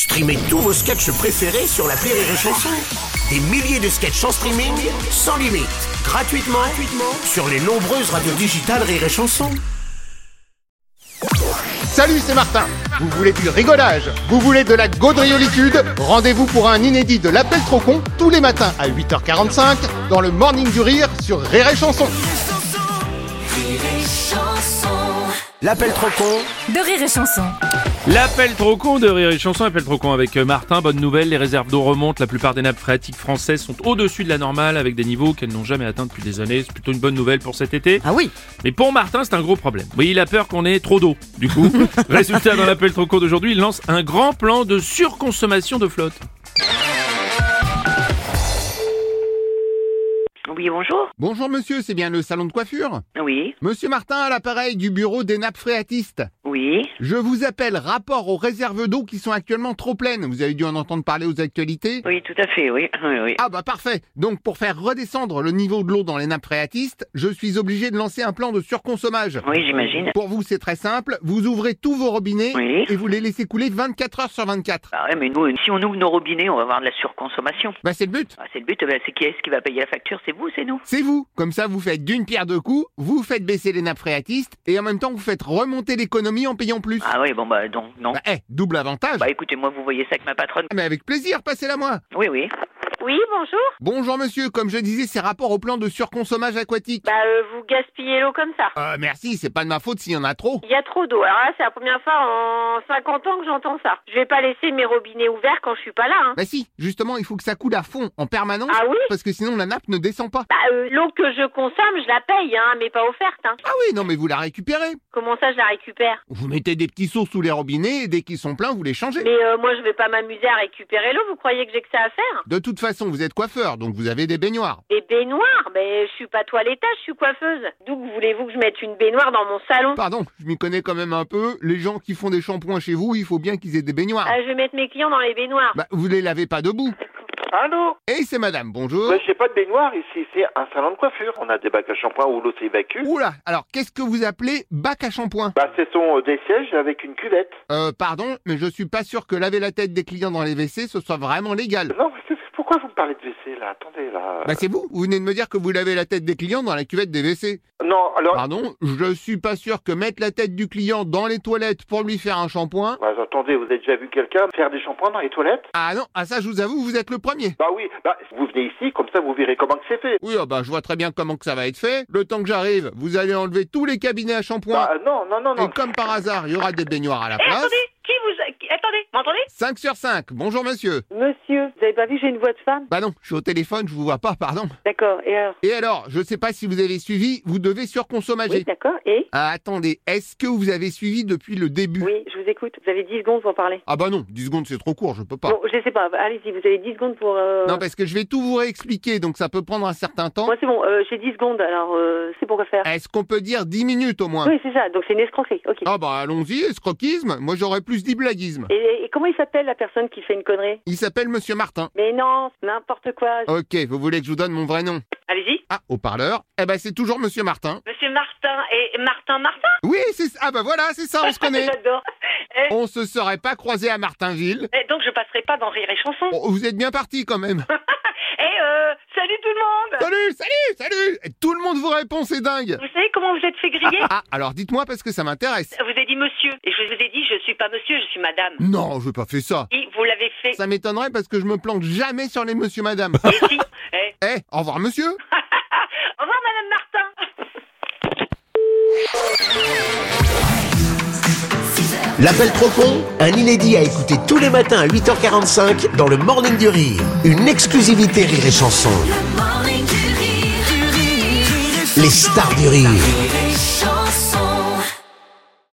Streamez tous vos sketchs préférés sur l'appli Rire et Chanson. Des milliers de sketchs en streaming, sans limite, gratuitement sur les nombreuses radios digitales Rire et Chanson. Salut, c'est Martin. Vous voulez du rigolage? Vous voulez de la gaudriolitude? Rendez-vous pour un inédit de l'Appel trop con tous les matins à 8h45 dans le Morning du Rire sur Rire et Chanson. L'appel trop con de Rire et Chanson. L'appel trop con de Rire et Chanson, appel trop con avec Martin. Bonne nouvelle, les réserves d'eau remontent. La plupart des nappes phréatiques françaises sont au-dessus de la normale avec des niveaux qu'elles n'ont jamais atteints depuis des années. C'est plutôt une bonne nouvelle pour cet été. Ah oui. Mais pour Martin, c'est un gros problème. Oui, il a peur qu'on ait trop d'eau. Du coup, résultat, dans l'appel trop con d'aujourd'hui, il lance un grand plan de surconsommation de flotte. Oui, bonjour. Bonjour monsieur, c'est bien le salon de coiffure? Oui, Monsieur Martin à l'appareil du bureau des nappes phréatistes. oui. Je vous appelle rapport aux réserves d'eau qui sont actuellement trop pleines. Vous avez dû en entendre parler aux actualités? Oui, tout à fait, oui. Oui. Ah bah parfait. Donc pour faire redescendre le niveau de l'eau dans les nappes phréatistes, je suis obligé de lancer un plan de surconsommage. Oui, j'imagine. Pour vous, c'est très simple. Vous ouvrez tous vos robinets Oui. et vous les laissez couler 24 heures sur 24. Ah ouais, mais nous, si on ouvre nos robinets, on va avoir de la surconsommation. Bah c'est le but. Ah, c'est le but, c'est qui est-ce qui va payer la facture? C'est vous, c'est nous? C'est vous. Comme ça, vous faites d'une pierre deux coups, vous faites baisser les nappes phréatistes et en même temps, vous faites remonter l'économie en payant plus. Ah oui, bon bah non. Bah double avantage. Bah écoutez, moi, vous voyez ça avec ma patronne? Mais avec plaisir, passez-la moi. Oui, oui. Oui, bonjour. Bonjour monsieur, comme je disais, c'est rapport au plan de surconsommage aquatique. Vous gaspillez l'eau comme ça. Merci, c'est pas de ma faute s'il y en a trop. Il y a trop d'eau. Alors là, c'est la première fois en 50 ans que j'entends ça. Je vais pas laisser mes robinets ouverts quand je suis pas là, hein. Bah si, justement, il faut que ça coule à fond, en permanence, Ah oui? parce que sinon la nappe ne descend pas. L'eau que je consomme, je la paye, hein, mais pas offerte, hein. Ah oui, non mais vous la récupérez. Comment ça, je la récupère? Vous mettez des petits seaux sous les robinets et dès qu'ils sont pleins, vous les changez. Mais moi, je vais pas m'amuser à récupérer l'eau. Vous croyez que j'ai que ça à faire? De toute façon, vous êtes coiffeur, donc vous avez des baignoires. Des baignoires? Mais je suis pas toilettage, je suis coiffeuse. D'où voulez-vous que je mette une baignoire dans mon salon? Pardon, je m'y connais quand même un peu. Les gens qui font des shampoings chez vous, il faut bien qu'ils aient des baignoires. Je vais mettre mes clients dans les baignoires. Bah, vous les lavez pas debout. Allô? Et c'est madame, bonjour. Ouais, j'ai pas de baignoire ici, c'est un salon de coiffure. On a des bacs à shampoing où l'eau s'évacue. Oula, alors qu'est-ce que vous appelez bac à shampoing? Ce sont des sièges avec une cuvette. Pardon, mais je suis pas sûr que laver la tête des clients dans les WC, ce soit vraiment légal. Non, mais pourquoi vous me parlez de WC là? Attendez là. Bah c'est vous venez de me dire que vous lavez la tête des clients dans la cuvette des WC. Non, alors. Pardon, je suis pas sûr que mettre la tête du client dans les toilettes pour lui faire un shampoing... Attendez, vous avez déjà vu quelqu'un faire des shampoings dans les toilettes? Ah non, ça je vous avoue, vous êtes le premier. Bah oui, vous venez ici, comme ça vous verrez comment que c'est fait. Oui, je vois très bien comment que ça va être fait. Le temps que j'arrive, vous allez enlever tous les cabinets à shampoing. Non. Et comme par hasard, il y aura des baignoires à la place. Attendez, m'entendez? 5 sur 5, bonjour monsieur. Monsieur, vous avez pas vu que j'ai une voix de femme? Bah non, je suis au téléphone, je vous vois pas, pardon. D'accord, et alors? Et alors, je sais pas si vous avez suivi, vous devez surconsommager. Oui, d'accord, et? Ah, attendez, est-ce que vous avez suivi depuis le début? Oui, je vous écoute. Vous avez 10 secondes pour parler. Ah bah non, 10 secondes c'est trop court, je peux pas. Bon, je sais pas, allez-y, vous avez 10 secondes pour... Non, parce que je vais tout vous réexpliquer, donc ça peut prendre un certain temps. Moi, c'est bon, j'ai 10 secondes, alors c'est pour quoi faire? Est-ce qu'on peut dire 10 minutes au moins? Oui, c'est ça, donc c'est une escroquerie, ok. Ah bah allons-y, escroquisme. Moi j'aurais plus dit blaguisme. Et comment il s'appelle la personne qui fait une connerie? Il s'appelle Monsieur Martin. Mais non, c'est n'importe quoi. Ok, vous voulez que je vous donne mon vrai nom? Allez-y. Ah, haut-parleur. Eh ben c'est toujours Monsieur Martin. Monsieur Martin, et Martin? Oui, c'est ça. Ah bah voilà, c'est ça, on se connaît. J'adore. On se serait pas croisé à Martinville. Donc je passerai pas dans Rire et Chanson. Oh, vous êtes bien parti quand même. Salut tout le monde. Salut. Et tout le monde vous répond, c'est dingue. Vous savez comment vous êtes fait griller? Alors dites-moi parce que ça m'intéresse. Vous avez dit monsieur, et je vous ai dit je suis pas monsieur, je suis madame. Non, je n'ai pas fait ça. Et vous l'avez fait. Ça m'étonnerait parce que je me planque jamais sur les monsieur madame. Et si. Au revoir monsieur. Au revoir madame Martin. L'appel trop con, un inédit à écouter tous les matins à 8h45 dans le Morning du Rire. Une exclusivité Rire et Chanson. Les stars du rire.